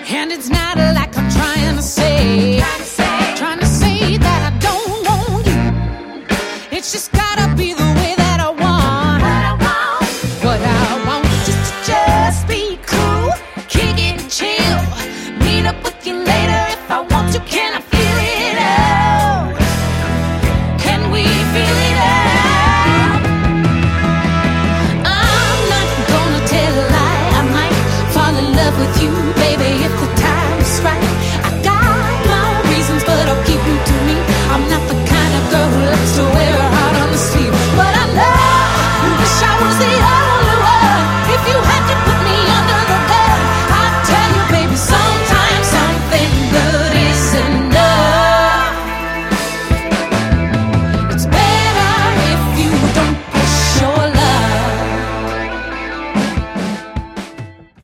And it's not like I'm trying to say that I don't want you. It's just gotta be the way that I want. What I want is to just be cool, kick it and chill. Meet up with you later if I want to. Can I feel it out? Can we feel it out? I'm not gonna tell a lie. I might fall in love with you, baby.